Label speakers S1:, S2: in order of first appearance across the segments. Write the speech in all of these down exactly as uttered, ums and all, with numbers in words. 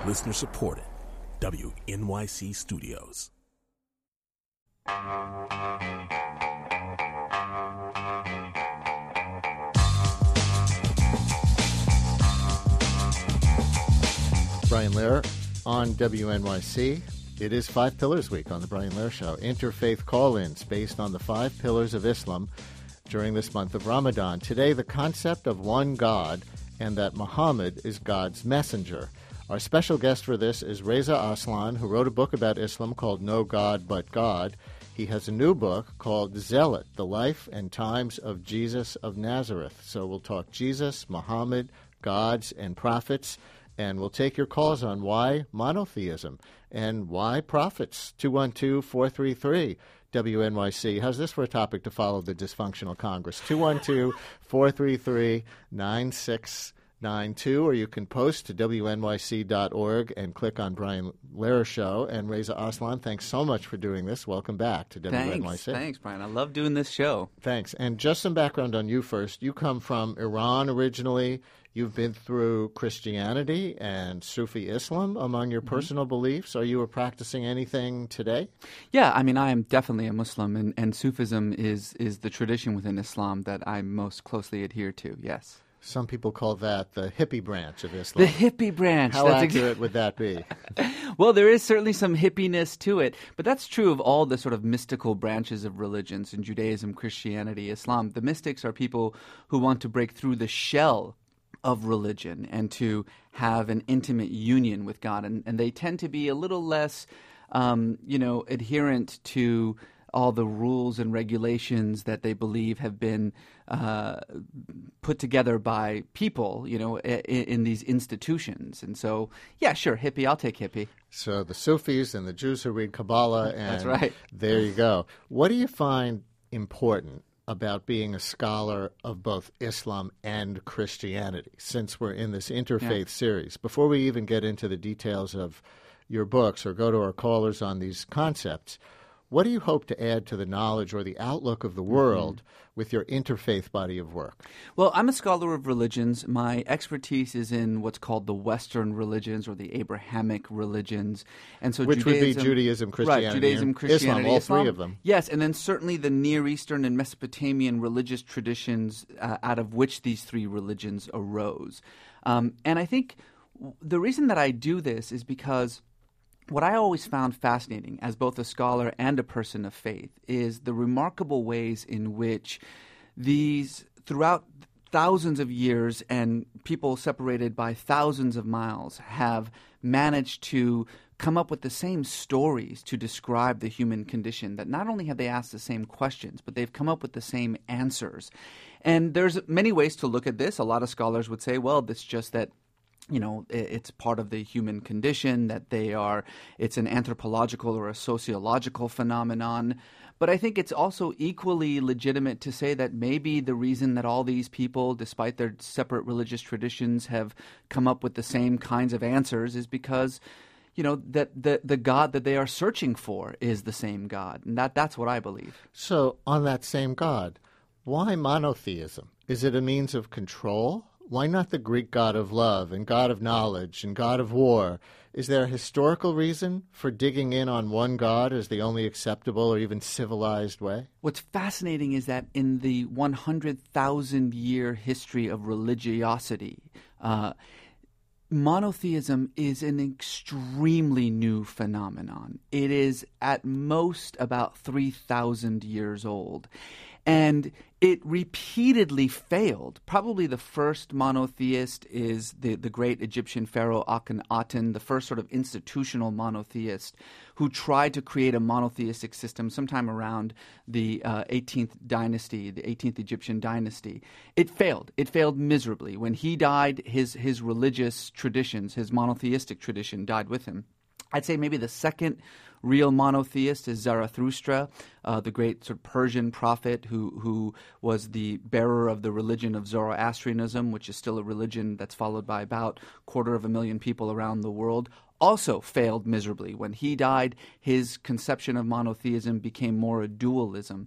S1: Listener supported. W N Y C Studios.
S2: Brian Lehrer on W N Y C. It is Five Pillars Week on the Brian Lehrer Show. Interfaith call-ins based on the five pillars of Islam during this month of Ramadan. Today, the concept of one God and that Muhammad is God's messenger. Our special guest for this is Reza Aslan, who wrote a book about Islam called No God But God. He has a new book called Zealot, The Life and Times of Jesus of Nazareth. So we'll talk Jesus, Muhammad, gods, and prophets, and we'll take your calls on why monotheism and why prophets. two one two, four three three, W N Y C. How's this for a topic to follow the dysfunctional Congress? two one two, four three three, nine six nine two, or you can post to W N Y C dot org and click on Brian Lehrer Show. And Reza Aslan, thanks so much for doing this. Welcome back to W N Y C.
S3: Thanks, thanks, Brian. I love doing this show.
S2: Thanks. And just some background on you first. You come from Iran originally. You've been through Christianity and Sufi Islam among your personal mm-hmm. beliefs. Are you practicing anything today?
S3: Yeah, I mean, I am definitely a Muslim, and, and Sufism is, is the tradition within Islam that I most closely adhere to, yes.
S2: Some people call that the hippie branch of Islam.
S3: The hippie branch.
S2: How
S3: that's
S2: accurate
S3: ex-
S2: would that be?
S3: Well, there is certainly some hippiness to it, but that's true of all the sort of mystical branches of religions in Judaism, Christianity, Islam. The mystics are people who want to break through the shell of religion and to have an intimate union with God, and, and they tend to be a little less, um, you know, adherent to all the rules and regulations that they believe have been uh, put together by people, you know, in, in these institutions. And so, yeah, sure, hippie, I'll take hippie.
S2: So the Sufis and the Jews who read Kabbalah, and
S3: that's right.
S2: There you go. What do you find important about being a scholar of both Islam and Christianity, since we're in this interfaith yeah. series? Before we even get into the details of your books or go to our callers on these concepts, what do you hope to add to the knowledge or the outlook of the world mm-hmm. with your interfaith body of work?
S3: Well, I'm a scholar of religions. My expertise is in what's called the Western religions or the Abrahamic religions. And so
S2: Which
S3: Judaism,
S2: would be Judaism, Christianity,
S3: right, Judaism, Christianity,
S2: Islam, all
S3: Islam,
S2: three of them.
S3: Yes, and then certainly the Near Eastern and Mesopotamian religious traditions uh, out of which these three religions arose. Um, and I think the reason that I do this is because what I always found fascinating as both a scholar and a person of faith is the remarkable ways in which these, throughout thousands of years and people separated by thousands of miles, have managed to come up with the same stories to describe the human condition, that not only have they asked the same questions, but they've come up with the same answers. And there's many ways to look at this. A lot of scholars would say, well, it's just that you know, it's part of the human condition, that they are, it's an anthropological or a sociological phenomenon. But I think it's also equally legitimate to say that maybe the reason that all these people, despite their separate religious traditions, have come up with the same kinds of answers is because, you know, that the, the God that they are searching for is the same God. And that that's what I believe.
S2: So on that same God, why monotheism? Is it a means of control? Why not the Greek God of love and God of knowledge and God of war? Is there a historical reason for digging in on one God as the only acceptable or even civilized way?
S3: What's fascinating is that in the one hundred thousand year history of religiosity, uh, monotheism is an extremely new phenomenon. It is at most about three thousand years old. And it repeatedly failed. Probably the first monotheist is the, the great Egyptian pharaoh Akhenaten, the first sort of institutional monotheist who tried to create a monotheistic system sometime around the uh, eighteenth dynasty, the eighteenth Egyptian dynasty. It failed. It failed miserably. When he died, his, his religious traditions, his monotheistic tradition died with him. I'd say maybe the second real monotheist is Zarathustra, uh, the great sort of Persian prophet who who was the bearer of the religion of Zoroastrianism, which is still a religion that's followed by about a quarter of a million people around the world. Also failed miserably. When he died, his conception of monotheism became more a dualism.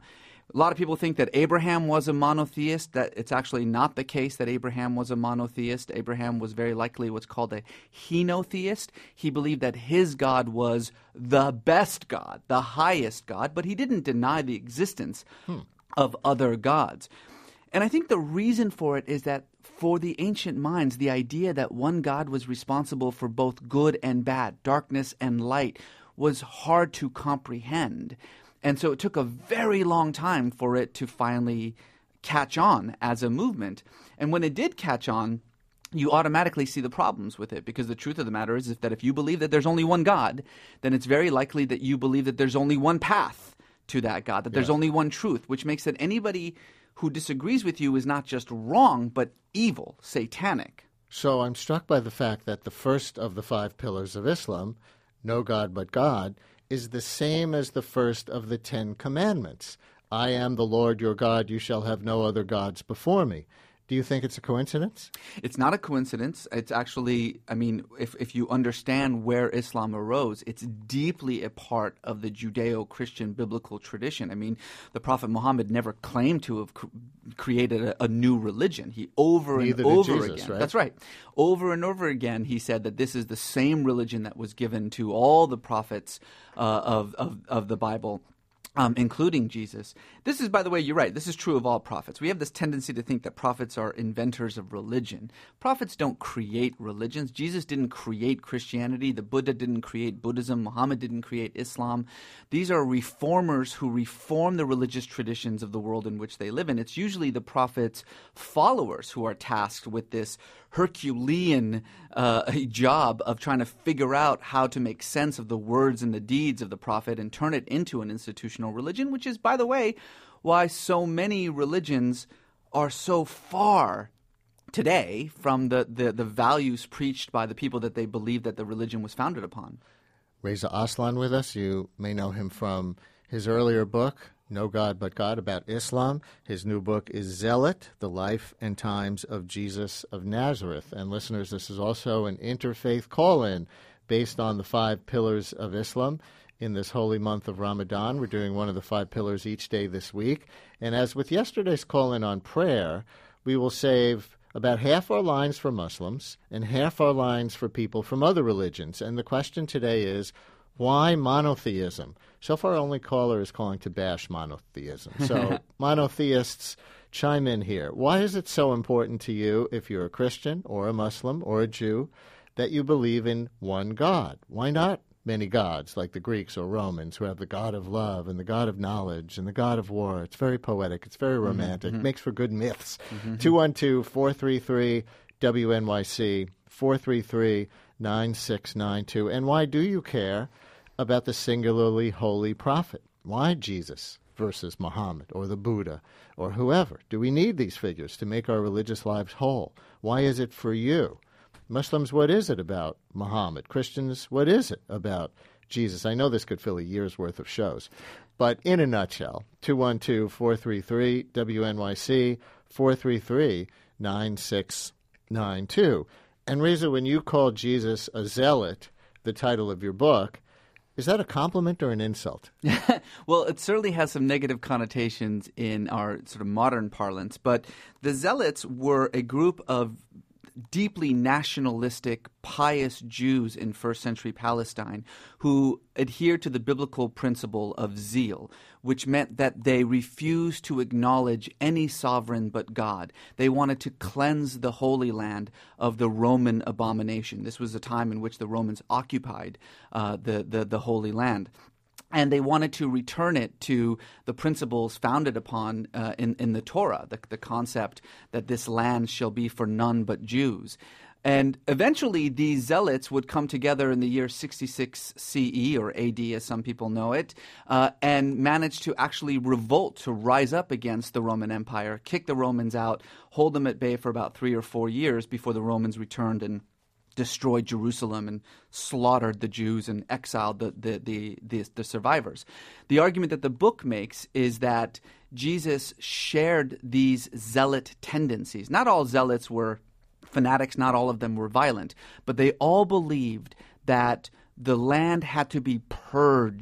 S3: A lot of people think that Abraham was a monotheist. That it's actually not the case that Abraham was a monotheist. Abraham was very likely what's called a henotheist. He believed that his God was the best God, the highest God, but he didn't deny the existence hmm. of other gods. And I think the reason for it is that for the ancient minds, the idea that one God was responsible for both good and bad, darkness and light, was hard to comprehend. And so it took a very long time for it to finally catch on as a movement. And when it did catch on, you automatically see the problems with it, because the truth of the matter is, is that if you believe that there's only one God, then it's very likely that you believe that there's only one path to that God, that there's yeah. only one truth, which makes that anybody who disagrees with you is not just wrong, but evil, satanic.
S2: So I'm struck by the fact that the first of the five pillars of Islam, no God but God, is the same as the first of the Ten Commandments. I am the Lord your God, you shall have no other gods before me. Do you think it's a coincidence?
S3: It's not a coincidence. It's actually, I mean, if, if you understand where Islam arose, it's deeply a part of the Judeo-Christian biblical tradition. I mean, the Prophet Muhammad never claimed to have cr- created a, a new religion. He over
S2: Neither
S3: and over
S2: did Jesus,
S3: again.
S2: Right?
S3: That's right. Over and over again, he said that this is the same religion that was given to all the prophets uh, of, of, of the Bible. Um, including Jesus. This is, by the way, you're right. This is true of all prophets. We have this tendency to think that prophets are inventors of religion. Prophets don't create religions. Jesus didn't create Christianity. The Buddha didn't create Buddhism. Muhammad didn't create Islam. These are reformers who reform the religious traditions of the world in which they live in. It's usually the prophet's followers who are tasked with this Herculean uh, job of trying to figure out how to make sense of the words and the deeds of the prophet and turn it into an institutional religion, which is, by the way, why so many religions are so far today from the, the, the values preached by the people that they believe that the religion was founded upon.
S2: Reza Aslan with us. You may know him from his earlier book, No God But God, about Islam. His new book is Zealot, The Life and Times of Jesus of Nazareth. And listeners, this is also an interfaith call-in based on the five pillars of Islam. In this holy month of Ramadan, we're doing one of the five pillars each day this week. And as with yesterday's call-in on prayer, we will save about half our lines for Muslims and half our lines for people from other religions. And the question today is, why monotheism? So far, only caller is calling to bash monotheism. So monotheists, chime in here. Why is it so important to you, if you're a Christian or a Muslim or a Jew, that you believe in one God? Why not many gods like the Greeks or Romans who have the God of love and the God of knowledge and the God of war? It's very poetic. It's very romantic. Mm-hmm. It makes for good myths. Mm-hmm. two one two, four three three, W N Y C, four three three, nine six nine two. And why do you care about the singularly holy prophet? Why Jesus versus Muhammad or the Buddha or whoever? Do we need these figures to make our religious lives whole? Why is it for you? Muslims, what is it about Muhammad? Christians, what is it about Jesus? I know this could fill a year's worth of shows. But in a nutshell, two one two, four three three, W N Y C, four three three, nine six nine two. And Reza, when you call Jesus a zealot, the title of your book, is that a compliment or an insult?
S3: Well, it certainly has some negative connotations in our sort of modern parlance. But the Zealots were a group of deeply nationalistic, pious Jews in first century Palestine who adhered to the biblical principle of zeal, which meant that they refused to acknowledge any sovereign but God. They wanted to cleanse the Holy Land of the Roman abomination. This was a time in which the Romans occupied uh, the, the, the Holy Land. And they wanted to return it to the principles founded upon uh, in, in the Torah, the, the concept that this land shall be for none but Jews. And eventually these zealots would come together in the year sixty-six C E, or A D as some people know it, uh, and manage to actually revolt, to rise up against the Roman Empire, kick the Romans out, hold them at bay for about three or four years before the Romans returned and destroyed Jerusalem and slaughtered the Jews and exiled the, the, the, the, the survivors. The argument that the book makes is that Jesus shared these zealot tendencies. Not all zealots were fanatics, not all of them were violent, but they all believed that the land had to be purged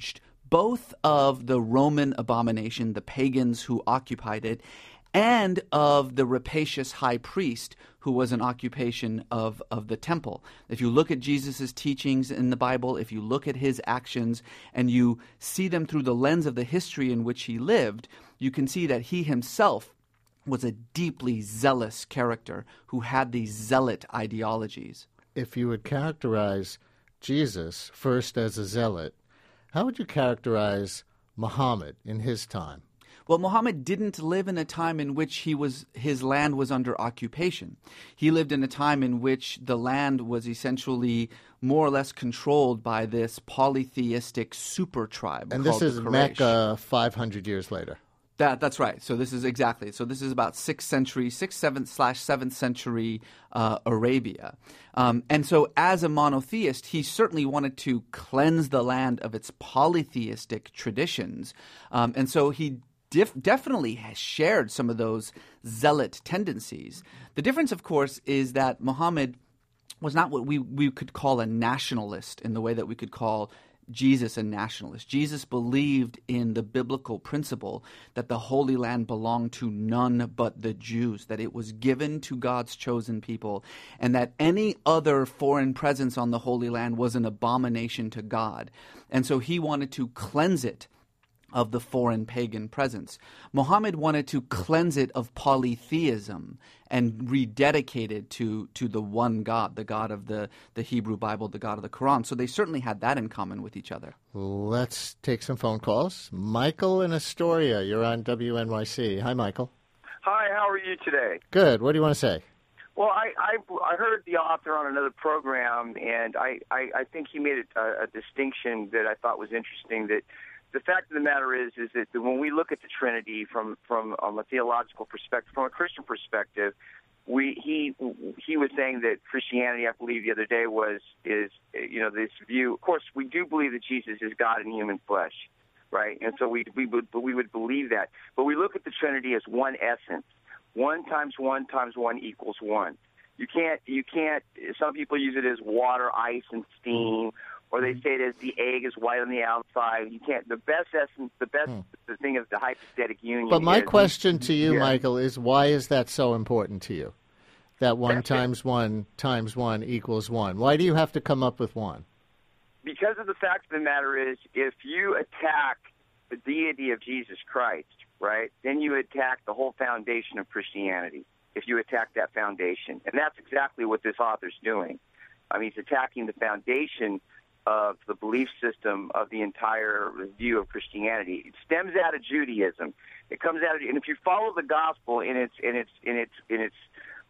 S3: both of the Roman abomination, the pagans who occupied it, and of the rapacious high priest, who was an occupation of, of the temple. If you look at Jesus' teachings in the Bible, if you look at his actions, and you see them through the lens of the history in which he lived, you can see that he himself was a deeply zealous character who had these zealot ideologies.
S2: If you would characterize Jesus first as a zealot, how would you characterize Muhammad in his time?
S3: Well, Muhammad didn't live in a time in which he was his land was under occupation. He lived in a time in which the land was essentially more or less controlled by this polytheistic super tribe.
S2: And
S3: called
S2: this is
S3: the Quraysh.
S2: Mecca five hundred years later.
S3: That that's right. So this is exactly. So this is about sixth century, sixth, seventh slash seventh century uh, Arabia, um, and so as a monotheist, he certainly wanted to cleanse the land of its polytheistic traditions, um, and so he def- definitely has shared some of those zealot tendencies. The difference, of course, is that Muhammad was not what we we could call a nationalist in the way that we could call Jesus a nationalist. Jesus believed in the biblical principle that the Holy Land belonged to none but the Jews, that it was given to God's chosen people, and that any other foreign presence on the Holy Land was an abomination to God. And so he wanted to cleanse it of the foreign pagan presence. Muhammad wanted to cleanse it of polytheism and rededicate it to, to the one God, the God of the, the Hebrew Bible, the God of the Quran. So they certainly had that in common with each other.
S2: Let's take some phone calls. Michael in Astoria, you're on W N Y C. Hi, Michael.
S4: Hi, how are you today?
S2: Good. What do you want to say?
S4: Well, I, I, I heard the author on another program, and I, I, I think he made a, a distinction that I thought was interesting, that the fact of the matter is, is that when we look at the Trinity from from um, a theological perspective, from a Christian perspective, we he he was saying that Christianity, I believe the other day, was is you know this view. Of course, we do believe that Jesus is God in human flesh, right? And so we we would we would believe that. But we look at the Trinity as one essence. One times one times one equals one. You can't you can't. Some people use it as water, ice, and steam. Or they say that the egg is white on the outside. You can't. The best essence, the best hmm. the thing is the hypostatic union.
S2: But my
S4: is,
S2: question to you,
S4: yeah.
S2: Michael, is why is that so important to you? That one times one times one equals one. Why do you have to come up with one?
S4: Because of the fact of the matter is, if you attack the deity of Jesus Christ, right, then you attack the whole foundation of Christianity. If you attack that foundation, and that's exactly what this author's doing. I mean, he's attacking the foundation of the belief system of the entire view of Christianity. It stems out of Judaism. It comes out of, and if you follow the gospel in its in its in its in its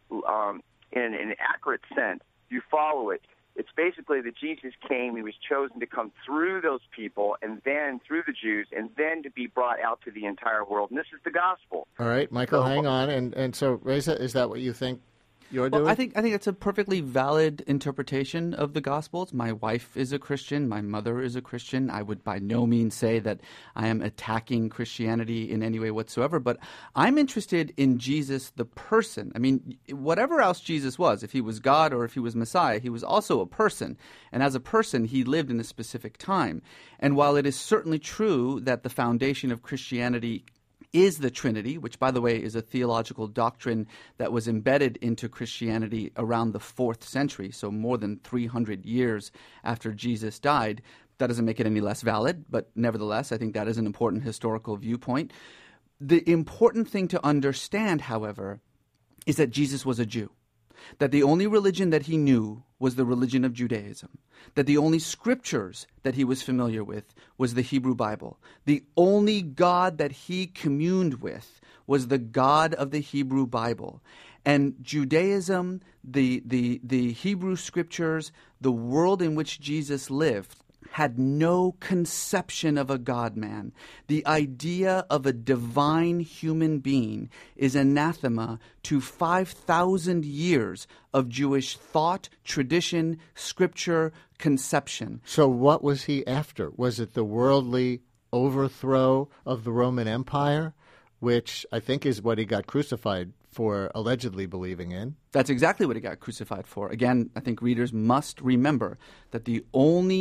S4: um, in an accurate sense, you follow it. It's basically that Jesus came, he was chosen to come through those people and then through the Jews and then to be brought out to the entire world. And this is the gospel.
S2: All right, Michael,
S4: so,
S2: hang on. And and so, Reza, is that what you think you're doing?
S3: Well, I think I think it's a perfectly valid interpretation of the Gospels. My wife is a Christian. My mother is a Christian. I would by no means say that I am attacking Christianity in any way whatsoever, but I'm interested in Jesus, the person. I mean, whatever else Jesus was, if he was God or if he was Messiah, he was also a person. And as a person, he lived in a specific time. And while it is certainly true that the foundation of Christianity is the Trinity, which, by the way, is a theological doctrine that was embedded into Christianity around the fourth century, so more than three hundred years after Jesus died. That doesn't make it any less valid, but nevertheless, I think that is an important historical viewpoint. The important thing to understand, however, is that Jesus was a Jew, that the only religion that he knew was the religion of Judaism, that the only scriptures that he was familiar with was the Hebrew Bible. The only God that he communed with was the God of the Hebrew Bible. And Judaism, the, the, the Hebrew scriptures, the world in which Jesus lived, had no conception of a God-man. The idea of a divine human being is anathema to five thousand years of Jewish thought, tradition, scripture, conception.
S2: So what was he after? Was it the worldly overthrow of the Roman Empire, which I think is what he got crucified for allegedly believing in?
S3: That's exactly what he got crucified for. Again, I think readers must remember that the only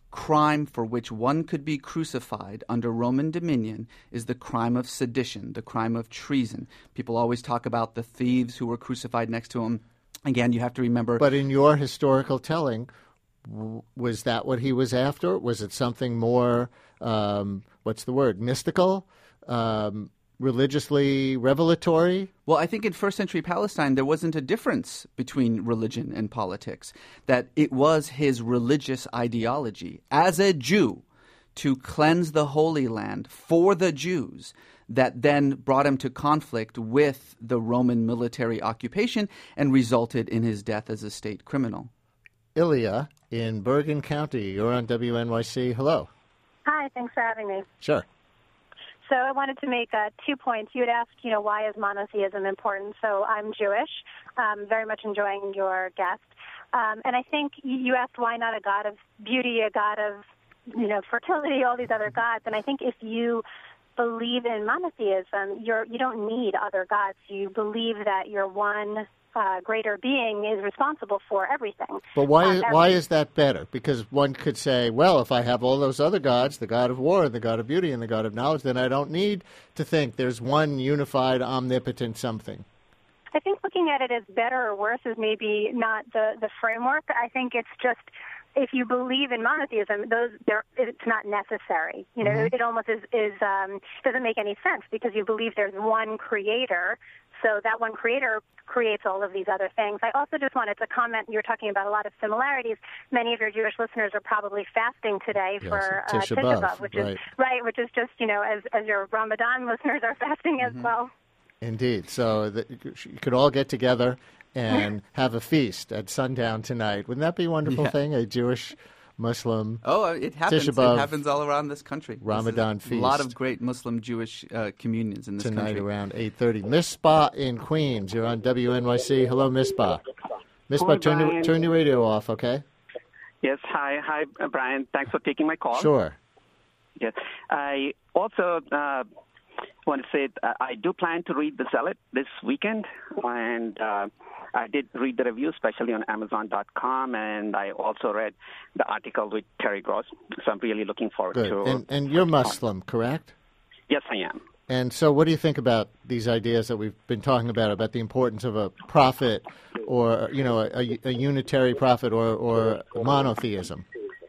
S3: crime for which one could be crucified under Roman dominion is the crime of sedition, the crime of treason. People always talk about the thieves who were crucified next to him. Again, you have to remember...
S2: But in your historical telling, w- was that what he was after? Was it something more, um, what's the word, mystical, um, religiously revelatory?
S3: Well, I think in first century Palestine, there wasn't a difference between religion and politics, that it was his religious ideology as a Jew to cleanse the Holy Land for the Jews that then brought him to conflict with the Roman military occupation and resulted in his death as a state criminal.
S2: Ilya in Bergen County, you're on W N Y C. Hello.
S5: Hi, thanks for having me.
S2: Sure.
S5: So I wanted to make uh, two points. You had asked, you know, why is monotheism important? So I'm Jewish, um, very much enjoying your guest. Um, and I think you asked why not a god of beauty, a god of, you know, fertility, all these other gods. And I think if you believe in monotheism, you're, you don't need other gods. You believe that your one uh, greater being is responsible for everything.
S2: But why
S5: um,
S2: is, why is that better? Because one could say, well, if I have all those other gods, the god of war, the god of beauty, and the god of knowledge, then I don't need to think there's one unified, omnipotent something.
S5: I think looking at it as better or worse is maybe not the, the framework. I think it's just, if you believe in monotheism, those there it's not necessary. You know, mm-hmm. it almost is, is um, doesn't make any sense because you believe there's one creator, so that one creator creates all of these other things. I also just wanted to comment, you were talking about a lot of similarities. Many of your Jewish listeners are probably fasting today
S2: yes,
S5: for uh,
S2: Tisha
S5: B'Av,
S2: B'Av,
S5: which
S2: right.
S5: is right, which is just, you know, as as your Ramadan listeners are fasting
S2: mm-hmm.
S5: as well.
S2: Indeed. So that you could all get together and have a feast at sundown tonight. Wouldn't that be a wonderful
S3: yeah.
S2: thing? A Jewish, Muslim,
S3: Oh, it happens.
S2: Tisha B'Av,
S3: it happens all around this country.
S2: Ramadan
S3: this
S2: feast.
S3: A lot of great Muslim Jewish uh, communions in this
S2: tonight
S3: country.
S2: around eight thirty. Misbah in Queens. You're on W N Y C. Hello, Misbah. Misbah,
S6: Hi,
S2: turn your, turn your radio off, okay?
S6: Yes, hi, hi, uh, Brian. Thanks for taking my call.
S2: Sure.
S6: Yes, I also uh, want to say uh, I do plan to read The Zealot this weekend, and uh, I did read the review, especially on Amazon dot com, and I also read the article with Terry Gross, so I'm really looking forward
S2: Good.
S6: to
S2: And, and you're Muslim, correct?
S6: Yes, I am.
S2: And so what do you think about these ideas that we've been talking about, about the importance of a prophet or, you know, a, a unitary prophet or, or monotheism?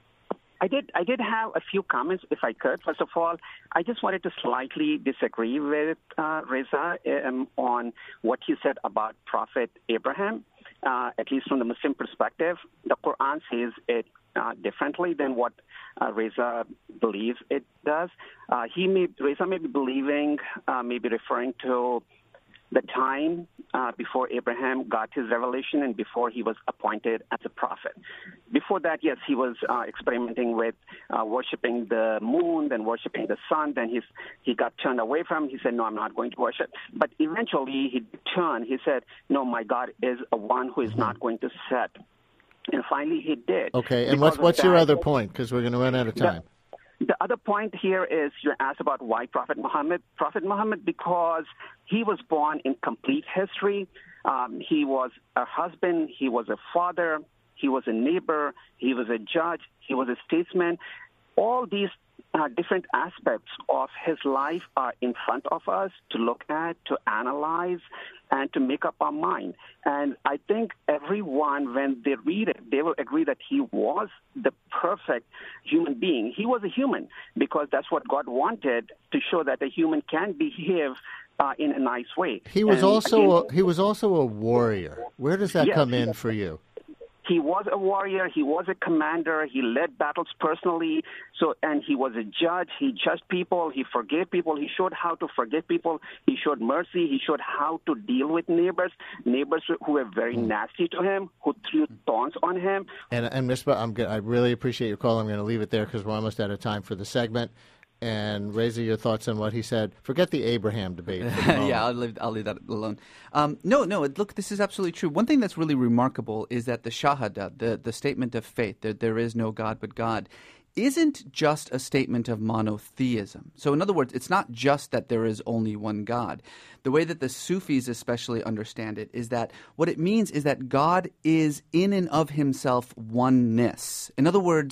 S6: I did I did have a few comments, if I could. First of all, I just wanted to slightly disagree with uh, Reza um, on what he said about Prophet Abraham, uh, at least from the Muslim perspective. The Quran says it uh, differently than what uh, Reza believes it does. Uh, he may, Reza may be believing, uh, maybe referring to the time uh, before Abraham got his revelation and before he was appointed as a prophet. Before that, yes, he was uh, experimenting with uh, worshiping the moon, then worshiping the sun. Then he's, he got turned away from. He said, no, I'm not going to worship. But eventually he turned. He said, no, my God is a one who is not going to set. And finally he did.
S2: Okay, and
S6: Because
S2: what's, what's
S6: of
S2: your
S6: that,
S2: other point? Because we're going to run out of time.
S6: The, The other point here is you asked about why Prophet Muhammad. Prophet Muhammad, because he was born in complete history. Um, he was a husband. He was a father. He was a neighbor. He was a judge. He was a statesman. All these uh, different aspects of his life are in front of us to look at, to analyze, and to make up our mind. And I think everyone, when they read it, they will agree that he was the perfect human being. He was a human because that's what God wanted, to show that a human can behave uh, in a nice way.
S2: He was
S6: and
S2: also
S6: again,
S2: a, he was also a warrior. Where does that
S6: yes,
S2: come in for you?
S6: He was a warrior. He was a commander. He led battles personally. So, and he was a judge. He judged people. He forgave people. He showed how to forgive people. He showed mercy. He showed how to deal with neighbors, neighbors who were very nasty to him, who threw thorns on him.
S2: And and Misbah, I'm I really appreciate your call. I'm going to leave it there because we're almost out of time for the segment. And Reza, your thoughts on what he said. Forget the Abraham debate.
S3: yeah, I'll leave, I'll leave that alone. Um, no, no, look, this is absolutely true. One thing that's really remarkable is that the Shahada, the, the statement of faith, that there is no God but God, isn't just a statement of monotheism. So in other words, it's not just that there is only one God. The way that the Sufis especially understand it is that what it means is that God is in and of himself oneness. In other words,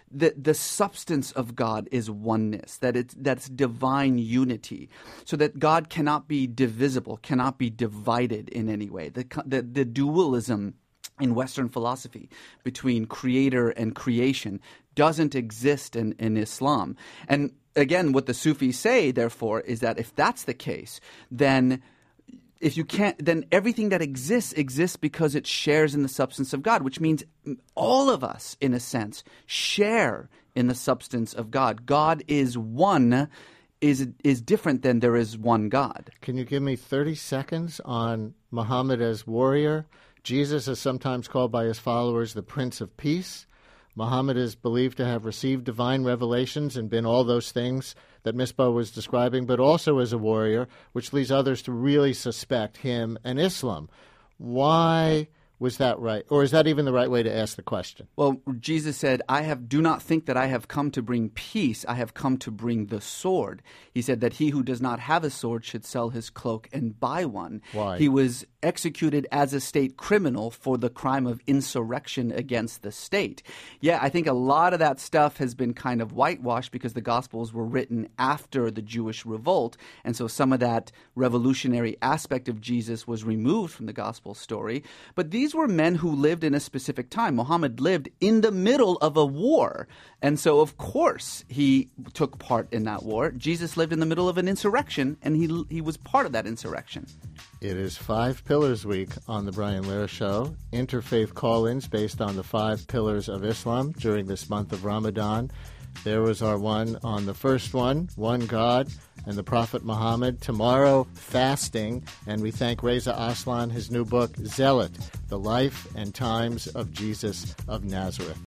S3: the, the substance of God is oneness, that it's, that's divine unity, so that God cannot be divisible, cannot be divided in any way. The, the, the dualism in Western philosophy between creator and creation doesn't exist in, in Islam. And again, what the Sufis say, therefore, is that if that's the case, then if you can't, then everything that exists exists because it shares in the substance of God, which means all of us, in a sense, share in the substance of God. God is one, is is different than there is one God.
S2: Can you give me thirty seconds on Muhammad as warrior? Jesus is sometimes called by his followers the Prince of Peace. Muhammad is believed to have received divine revelations and been all those things that Misbah was describing, but also as a warrior, which leads others to really suspect him and Islam. Why was that right? Or is that even the right way to ask the question?
S3: Well, Jesus said, I have do not think that I have come to bring peace. I have come to bring the sword. He said that he who does not have a sword should sell his cloak and buy one.
S2: Why?
S3: He was executed as a state criminal for the crime of insurrection against the state. Yeah, I think a lot of that stuff has been kind of whitewashed because the Gospels were written after the Jewish revolt. And so some of that revolutionary aspect of Jesus was removed from the Gospel story. But these were men who lived in a specific time. Muhammad lived in the middle of a war. And so, of course, he took part in that war. Jesus lived in the middle of an insurrection, and he he was part of that insurrection.
S2: It is Five Pillars Week on the Brian Lehrer Show. Interfaith call-ins based on the five pillars of Islam during this month of Ramadan. There was our one on the first one, one God, and the Prophet Muhammad. Tomorrow, fasting, and we thank Reza Aslan, his new book, Zealot, The Life and Times of Jesus of Nazareth.